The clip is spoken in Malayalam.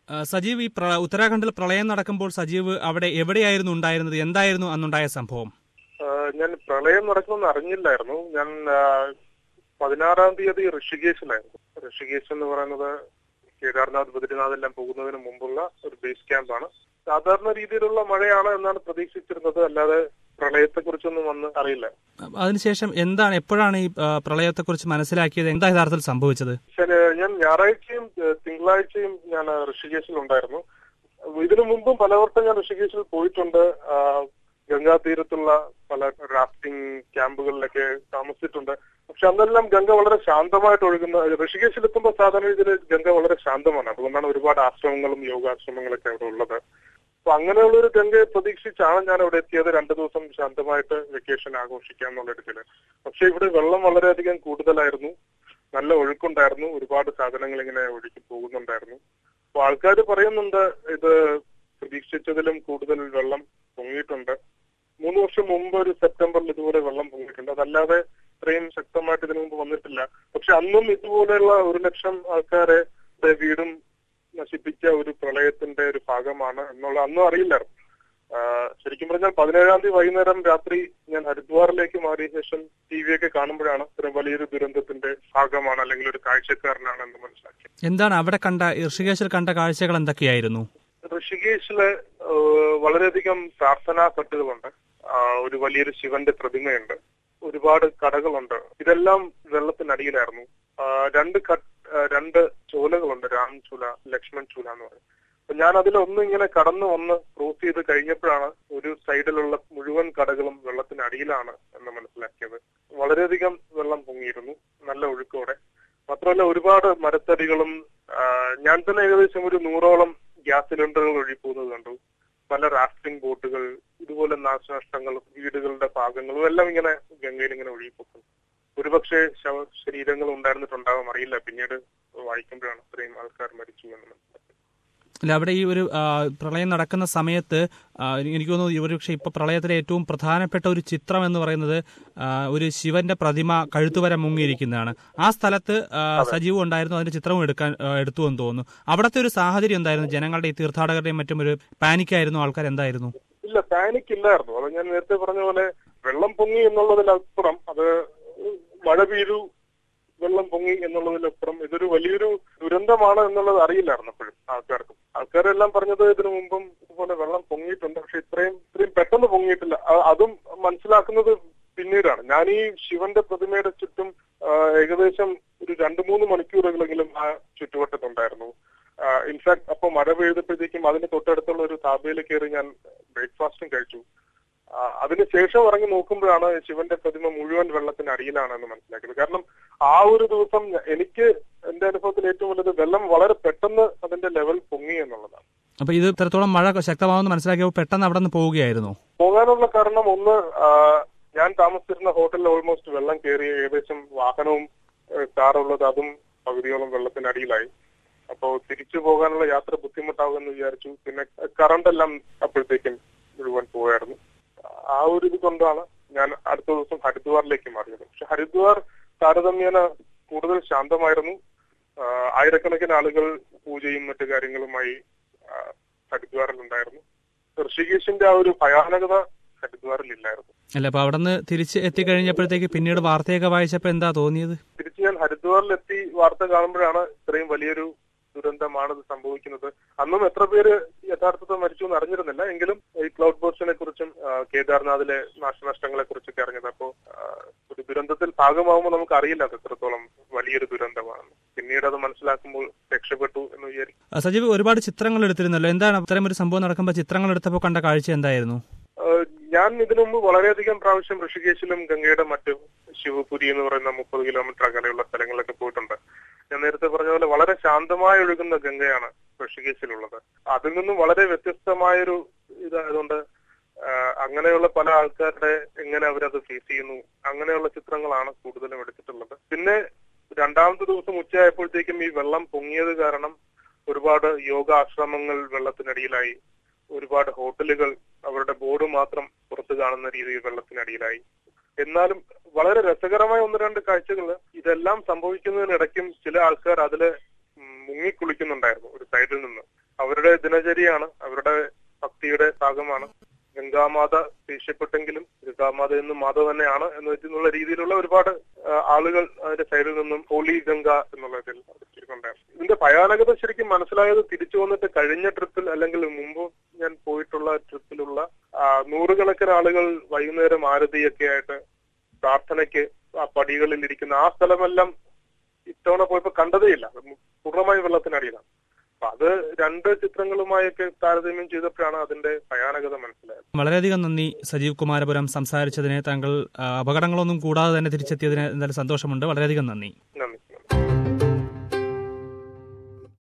സജീവ്, ഈ ഉത്തരാഖണ്ഡിൽ പ്രളയം നടക്കുമ്പോൾ സജീവ് അവിടെ എവിടെയായിരുന്നു ഉണ്ടായിരുന്നത്? എന്തായിരുന്നു അന്നുണ്ടായ സംഭവം? ഞാൻ പ്രളയം നടക്കുമെന്ന് അറിഞ്ഞില്ലായിരുന്നു. ഞാൻ 16-ാം തീയതി ഋഷികേശിലായിരുന്നു. ഋഷികേശ് എന്ന് പറയുന്നത് കേദാർനാഥ്, ബദ്രിനാഥ് എല്ലാം പോകുന്നതിന് മുമ്പുള്ള ഒരു ബേസ് ക്യാമ്പാണ്. സാധാരണ രീതിയിലുള്ള മഴയാണ് എന്നാണ് പ്രതീക്ഷിച്ചിരുന്നത്, അല്ലാതെ പ്രളയത്തെക്കുറിച്ചൊന്നും വന്ന് അറിയില്ല. അതിനുശേഷം എപ്പോഴാണ് ഈ പ്രളയത്തെക്കുറിച്ച് മനസ്സിലാക്കിയത്? എന്താ യഥാർത്ഥത്തിൽ സംഭവിച്ചത്? ഞാൻ ഞായറാഴ്ചയും തിങ്കളാഴ്ചയും ഞാൻ ഋഷികേശിൽ ഉണ്ടായിരുന്നു. ഇതിനു മുമ്പും പലവട്ടം ഞാൻ ഋഷികേശിൽ പോയിട്ടുണ്ട്. ഗംഗാ തീരത്തുള്ള പല റാഫ്റ്റിംഗ് ക്യാമ്പുകളിലൊക്കെ താമസിച്ചിട്ടുണ്ട്. പക്ഷെ അന്നെല്ലാം ഗംഗ വളരെ ശാന്തമായിട്ട് ഒഴുകുന്ന, ഋഷികേശിലെത്തുമ്പോൾ സാധാരണ രീതിയിൽ ഗംഗ വളരെ ശാന്തമാണ്. അതുകൊണ്ടാണ് ഒരുപാട് ആശ്രമങ്ങളും യോഗാശ്രമങ്ങളൊക്കെ അവിടെ ഉള്ളത്. അപ്പൊ അങ്ങനെയുള്ള ഒരു ഗംഗയെ പ്രതീക്ഷിച്ചാണ് ഞാൻ അവിടെ എത്തിയത്. 2 ദിവസം ശാന്തമായിട്ട് വെക്കേഷൻ ആഘോഷിക്കാം എന്നുള്ള രീതിയിൽ. പക്ഷെ ഇവിടെ വെള്ളം വളരെയധികം കൂടുതലായിരുന്നു, നല്ല ഒഴുക്കുണ്ടായിരുന്നു, ഒരുപാട് സാധനങ്ങൾ ഇങ്ങനെ ഒഴുകി പോകുന്നുണ്ടായിരുന്നു. അപ്പൊ ആൾക്കാർ പറയുന്നുണ്ട് ഇത് പ്രതീക്ഷിച്ചതിലും കൂടുതൽ വെള്ളം പൊങ്ങിയിട്ടുണ്ട്. 3 വർഷം മുമ്പ് ഒരു സെപ്റ്റംബറിൽ ഇതുപോലെ വെള്ളം പൊങ്ങിയിട്ടുണ്ട്. അതല്ലാതെ ഇത്രയും ശക്തമായിട്ട് ഇതിനു മുമ്പ് വന്നിട്ടില്ല. പക്ഷെ അന്നും ഇതുപോലെയുള്ള 1 ലക്ഷം ആൾക്കാരെ വീടും നശിപ്പിച്ച ഒരു പ്രളയത്തിന്റെ ഒരു ഭാഗമാണ് എന്നുള്ള അന്നും അറിയില്ലായിരുന്നു. ശരിക്കും പറഞ്ഞാൽ 17-ാം തീയതി വൈകുന്നേരം രാത്രി ഞാൻ ഹരിദ്വാറിലേക്ക് മാറിയ ശേഷം TV ഒക്കെ കാണുമ്പോഴാണ് ഇത്രയും വലിയൊരു ദുരന്തത്തിന്റെ ഭാഗമാണ് അല്ലെങ്കിൽ ഒരു കാഴ്ചക്കാരനാണ് എന്ന് മനസ്സിലാക്കിയത്. എന്താണ് അവിടെ ഋഷികേശിൽ കണ്ട കാഴ്ചകൾ എന്തൊക്കെയായിരുന്നു? ഋഷികേശില് വളരെയധികം പ്രാർത്ഥനാ കട്ടുകളുണ്ട്, ഒരു വലിയൊരു ശിവന്റെ പ്രതിമയുണ്ട്, ഒരുപാട് കടകളുണ്ട്. ഇതെല്ലാം വെള്ളത്തിനടിയിലായിരുന്നു. 2 ചൂലകളുണ്ട്, രാം ചൂല, ലക്ഷ്മൺ ചൂല എന്ന് പറയും. അപ്പൊ ഞാൻ അതിലൊന്ന് ഇങ്ങനെ കടന്നു വന്ന് ക്രോസ് ചെയ്ത് കഴിഞ്ഞപ്പോഴാണ് ഒരു സൈഡിലുള്ള മുഴുവൻ കടകളും വെള്ളത്തിനടിയിലാണ് എന്ന് മനസ്സിലാക്കിയത്. വളരെയധികം വെള്ളം പൊങ്ങിയിരുന്നു, നല്ല ഒഴുക്കോടെ. മാത്രമല്ല ഒരുപാട് മരത്തടികളും, ഞാൻ തന്നെ ഏകദേശം ഒരു 100ഓളം ഗ്യാസ് സിലിണ്ടറുകൾ ഒഴുകിപ്പോകുന്നത് കണ്ടു. പല റാഫ്റ്റിംഗ് ബോട്ടുകൾ, ഇതുപോലെ നാശനഷ്ടങ്ങളും വീടുകളുടെ ഭാഗങ്ങളും എല്ലാം ഇങ്ങനെ ഗംഗയിൽ ഇങ്ങനെ ഒഴുകിപ്പോകുന്നു. ഒരുപക്ഷെ ശരീരങ്ങൾ ഉണ്ടായിരുന്നിട്ടുണ്ടാകും, അറിയില്ല. പിന്നീട് വായിക്കുമ്പോഴാണ് ഇത്രയും ആൾക്കാർ മരിച്ചു എന്ന് മനസ്സിലാക്കി. അല്ല, അവിടെ ഈ ഒരു പ്രളയം നടക്കുന്ന സമയത്ത് എനിക്ക് തോന്നുന്നു ഒരുപക്ഷെ ഇപ്പൊ പ്രളയത്തിലെ ഏറ്റവും പ്രധാനപ്പെട്ട ഒരു ചിത്രം എന്ന് പറയുന്നത് ഒരു ശിവന്റെ പ്രതിമ കഴുത്തുവരെ മുങ്ങിയിരിക്കുന്നതാണ്. ആ സ്ഥലത്ത് സജീവം ഉണ്ടായിരുന്നു, അതിന്റെ ചിത്രവും എടുത്തു എന്ന് തോന്നുന്നു. അവിടുത്തെ ഒരു സാഹചര്യം എന്തായിരുന്നു? ജനങ്ങളുടെ ഈ തീർത്ഥാടകരുടെയും മറ്റും ഒരു പാനിക്കായിരുന്നു? ആൾക്കാർ എന്തായിരുന്നു? ഇല്ല, പാനിക് ഇല്ലായിരുന്നു. അത് ഞാൻ നേരത്തെ പറഞ്ഞ പോലെ വെള്ളം പൊങ്ങി എന്നുള്ളതിനപ്പുറം, അത് മഴ പെയ്തു വെള്ളം പൊങ്ങി എന്നുള്ളതിനപ്പുറം ഇതൊരു വലിയൊരു ദുരന്തമാണ് എന്നുള്ളത് അറിയില്ലായിരുന്നു അപ്പോഴും ആൾക്കാർക്കും. ആൾക്കാരെല്ലാം പറഞ്ഞത് ഇതിനു മുമ്പും ഇതുപോലെ വെള്ളം പൊങ്ങിയിട്ടുണ്ട്, പക്ഷെ ഇത്രയും പെട്ടെന്ന് പൊങ്ങിയിട്ടില്ല. അതും മനസ്സിലാക്കുന്നത് പിന്നീടാണ്. ഞാൻ ഈ ശിവന്റെ പ്രതിമയുടെ ചുറ്റും ഏകദേശം ഒരു 2-3 മണിക്കൂറുകളെങ്കിലും ആ ചുറ്റുവട്ടത്തുണ്ടായിരുന്നു. ഇൻഫാക്ട് അപ്പൊ മഴ പെയ്തപ്പോഴത്തേക്കും അതിന് തൊട്ടടുത്തുള്ള ഒരു താബയിൽ കയറി ഞാൻ ബ്രേക്ക്ഫാസ്റ്റും കഴിച്ചു. അതിനുശേഷം ഇറങ്ങി നോക്കുമ്പോഴാണ് ശിവന്റെ പ്രതിമ മുഴുവൻ വെള്ളത്തിന് അടിയിലാണെന്ന് മനസ്സിലാക്കിയത്. കാരണം ആ ഒരു ദിവസം എനിക്ക് എന്റെ അനുഭവത്തിൽ ഏറ്റവും വലുത് വെള്ളം വളരെ പെട്ടെന്ന് അതിന്റെ ലെവൽ പൊങ്ങി എന്നുള്ളതാണ്. അപ്പൊ ഇത് ഇത്രത്തോളം മഴ ശക്തമാവുമെന്ന് മനസ്സിലാക്കിയപ്പോൾ പെട്ടെന്ന് അവിടെ നിന്ന് പോവുകയായിരുന്നു? പോകാനുള്ള കാരണം ഒന്ന്, ഞാൻ താമസിച്ചിരുന്ന ഹോട്ടലിൽ ഓൾമോസ്റ്റ് വെള്ളം കയറി. ഏകദേശം വാഹനവും കാറുള്ളത് അതും പകുതിയോളം വെള്ളത്തിനടിയിലായി. അപ്പോൾ തിരിച്ചു പോകാനുള്ള യാത്ര ബുദ്ധിമുട്ടാവുമെന്ന് വിചാരിച്ചു. പിന്നെ കറണ്ട് എല്ലാം അപ്പോഴത്തേക്കും മുഴുവൻ പോയായിരുന്നു. ആ ഒരു ഇത് കൊണ്ടാണ് ഞാൻ അടുത്ത ദിവസം ഹരിദ്വാറിലേക്ക് മാറിയത്. പക്ഷെ ഹരിദ്വാർ താരതമ്യേന കൂടുതൽ ശാന്തമായിരുന്നു. ആയിരക്കണക്കിന് ആളുകൾ പൂജയും മറ്റു കാര്യങ്ങളുമായി ഹരിദ്വാറിൽ ഉണ്ടായിരുന്നു. ഋഷികേശിന്റെ ആ ഒരു ഭയാനകത ഹരിദ്വാറിൽ ഇല്ലായിരുന്നു. അല്ല, അപ്പൊ അവിടെ നിന്ന് തിരിച്ച് എത്തിക്കഴിഞ്ഞപ്പോഴത്തേക്ക് പിന്നീട് വാർത്തയൊക്കെ വായിച്ചപ്പോ എന്താ തോന്നിയത്? തിരിച്ച് ഞാൻ ഹരിദ്വാറിലെത്തി വാർത്ത കാണുമ്പോഴാണ് ഇത്രയും വലിയൊരു ദുരന്തമാണ് ഇത് സംഭവിക്കുന്നത്. അന്നും എത്ര പേര് യഥാർത്ഥത്തിൽ മരിച്ചു എന്ന് അറിഞ്ഞിരുന്നില്ല. എങ്കിലും ഈ ക്ലൗഡ് ബേർസ്റ്റിനെ കുറിച്ചും കേദാർനാഥിലെ നാശനഷ്ടങ്ങളെ കുറിച്ചൊക്കെ അറിഞ്ഞത്. അപ്പോ ഒരു ദുരന്തത്തിൽ ഭാഗമാകുമ്പോൾ നമുക്ക് അറിയില്ല അത് എത്രത്തോളം വലിയൊരു ദുരന്തമാണെന്ന്. പിന്നീട് അത് മനസ്സിലാക്കുമ്പോൾ രക്ഷപ്പെട്ടു എന്ന് വിചാരിക്കും. സജീവ്, ഒരുപാട് ചിത്രങ്ങൾ എടുത്തിരുന്നല്ലോ. എന്താണ് അത്തരം ഒരു സംഭവം നടക്കുമ്പോൾ ചിത്രങ്ങൾ എടുത്തപ്പോൾ കണ്ട കാഴ്ച എന്തായിരുന്നു? ഞാൻ ഇതിനു മുമ്പ് വളരെയധികം പ്രാവശ്യം ഋഷികേശിലും ഗംഗയുടെ മറ്റു ശിവപുരി എന്ന് പറയുന്ന 30 കിലോമീറ്റർ അകലെയുള്ള സ്ഥലങ്ങളിലൊക്കെ പോയിട്ടുണ്ട്. ഞാൻ നേരത്തെ പറഞ്ഞ പോലെ വളരെ ശാന്തമായി ഒഴുകുന്ന ഗംഗയാണ് ഋഷികേശിലുള്ളത്. അതിൽ നിന്നും വളരെ വ്യത്യസ്തമായൊരു ഇതായതുകൊണ്ട് അങ്ങനെയുള്ള പല ആൾക്കാരുടെ എങ്ങനെ അവരത് ഫേസ് ചെയ്യുന്നു, അങ്ങനെയുള്ള ചിത്രങ്ങളാണ് കൂടുതലും എടുത്തിട്ടുള്ളത്. പിന്നെ 2ാമത്തെ ദിവസം ഉച്ചയായപ്പോഴത്തേക്കും ഈ വെള്ളം പൊങ്ങിയത് കാരണം ഒരുപാട് യോഗാശ്രമങ്ങൾ വെള്ളത്തിനടിയിലായി. ഒരുപാട് ഹോട്ടലുകൾ അവരുടെ ബോർഡ് മാത്രം പുറത്ത് കാണുന്ന രീതിയിൽ വെള്ളത്തിനടിയിലായി. എന്നാലും വളരെ രസകരമായ 1-2 കാഴ്ചകൾ. ഇതെല്ലാം സംഭവിക്കുന്നതിനിടയ്ക്കും ചില ആൾക്കാർ അതില് മുങ്ങിക്കുളിക്കുന്നുണ്ടായിരുന്നു ഒരു സൈഡിൽ നിന്ന്. അവരുടെ ദിനചര്യയാണ്, അവരുടെ ഭക്തിയുടെ ഭാഗമാണ്. ഗംഗാമാത ദേഷ്യപ്പെട്ടെങ്കിലും ഗംഗാമാത എന്നും മാത തന്നെയാണ് എന്നുള്ള രീതിയിലുള്ള ഒരുപാട് ആളുകൾ അതിന്റെ സൈഡിൽ നിന്നും ഹോളി ഗംഗ എന്നുള്ളതിൽ വെച്ചിട്ടുണ്ടായിരുന്നു. ഇതിന്റെ ഭയാനകത ശരിക്കും മനസ്സിലായത് തിരിച്ചു വന്നിട്ട് കഴിഞ്ഞ ട്രിപ്പിൽ അല്ലെങ്കിൽ മുമ്പ് ഞാൻ പോയിട്ടുള്ള ട്രിപ്പിലുള്ള നൂറുകണക്കിന് ആളുകൾ വൈകുന്നേരം ആരതിയൊക്കെ ആയിട്ട് പ്രാർത്ഥനയ്ക്ക് ആ പടികളിൽ ഇരിക്കുന്ന ആ സ്ഥലമെല്ലാം ഇത്തവണ പോയപ്പോ കണ്ടതേയില്ല, പൂർണ്ണമായും വെള്ളത്തിനടിയിലാണ്. അപ്പൊ അത് രണ്ട് ചിത്രങ്ങളുമായൊക്കെ താരതമ്യം ചെയ്തപ്പോഴാണ് അതിന്റെ ഭയാനകത മനസ്സിലായത്. വളരെയധികം നന്ദി സജീവ് കുമാരപുരം സംസാരിച്ചതിന്. താങ്കൾ അപകടങ്ങളൊന്നും കൂടാതെ തന്നെ തിരിച്ചെത്തിയതിന് എന്തായാലും സന്തോഷമുണ്ട്. വളരെയധികം നന്ദി.